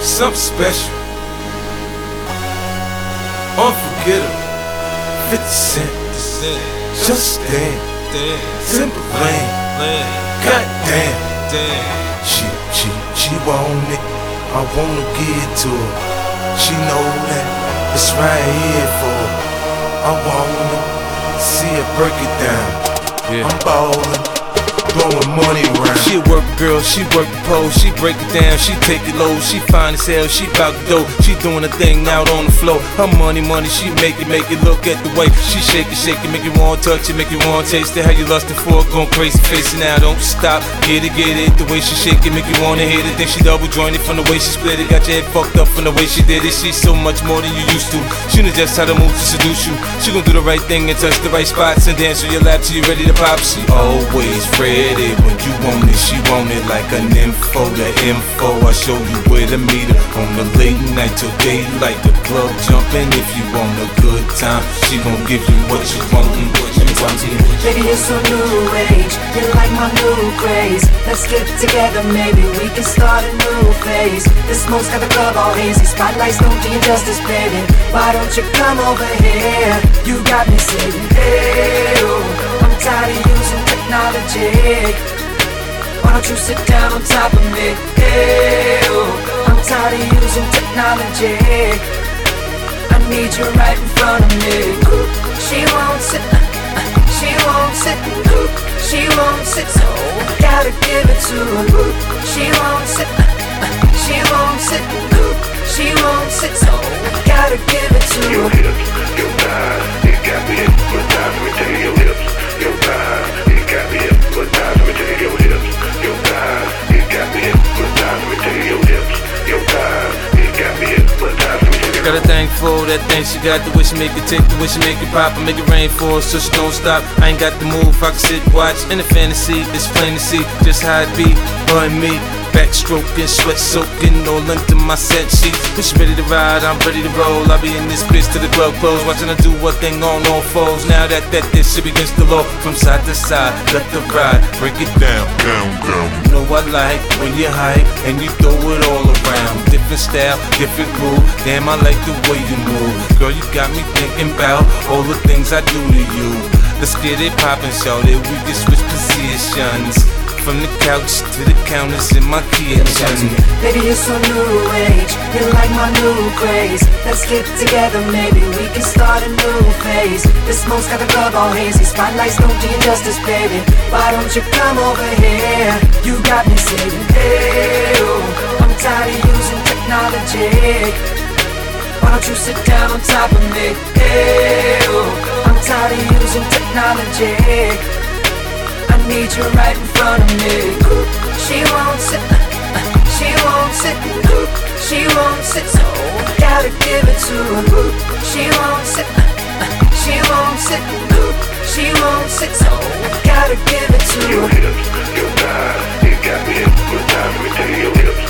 something special, unforgettable. 50 Cent, just stand, Timberland, goddamn. She want it, I wanna give it to her. She know that it's right here for her. I wanna see her break it down. I'm ballin', blowing money around. She a work girl, she work the pole, she break it down, she take it low, she fine as hell, she bout the dough, she doing a thing out on the floor. Her money, she make it, look at the way she shake it, make you want touch it, make you want taste it. How you lustin' for it, going crazy, face it now, don't stop, get it, the way she shake it, make you wanna hit it. Then she double jointed from the way she split it, got your head fucked up from the way she did it. She's so much more than you used to, she knows just how to move to seduce you. She gon' do the right thing and touch the right spots and dance on your lap till you ready to pop. She always ready when you want it, she want it like an info, the info. I show you where to meet her on the late night till daylight. The club jumping if you want a good time. She gon' give you what you want and what you want. Baby, you're so new age, you're like my new craze. Let's get together, maybe we can start a new phase. The smoke's got the club all hazy, spotlights don't do you justice, baby. Why don't you come over here? You got me saying, hey, oh, I'm tired of using technology. Why don't you sit down on top of me? Hey, oh, I'm tired of using technology. I need you right in front of me. She won't sit, she won't sit, she won't sit, so gotta give it to her. She won't sit, she won't sit, she won't sit, so gotta give it to her. Your hips, your thighs, it got me hypnotized. Let me tell you, your hips, your thighs, it got me hypnotized. Let me tell you, your hips, your thighs, it got me hypnotized. Let me tell you, your hips, your thighs, it got me hypnotized. Got a thing for that thing she got, the way she make it tick, the way she make it pop, and make it rain for her so she don't stop. I ain't got the move, I can sit, watch, in the fantasy, it's plain to see just how it be, her and me. Backstroking, sweat soaking, all into my set sheets. When she ready to ride, I'm ready to roll. I'll be in this bitch till the club close, watching her do one thing on all fours. Now that this shit begins to low, from side to side, let the ride, break it down, down, down. You know I like when you hype and you throw it all around. Different style, different groove. Damn, I like the way you move. Girl, you got me thinking about all the things I do to you. Let's get it poppin', shorty. We can switch positions. From the couch to the counters in my kitchen. Baby, you're so new age, you're like my new craze. Let's get together, maybe we can start a new phase. The smoke's got the club all hazy, spotlights don't do you justice, baby. Why don't you come over here? You got me saying, hey, oh, I'm tired of using technology. Why don't you sit down on top of me? Hey, oh, I'm tired of using technology. I need you right in front of me. She won't sit, she won't sit, she won't sit, so gotta give it to her. She won't sit, she won't sit, she won't sit, so gotta give it to her. Your hips, your thighs, it got me hypnotized. Let me tell you, your hips,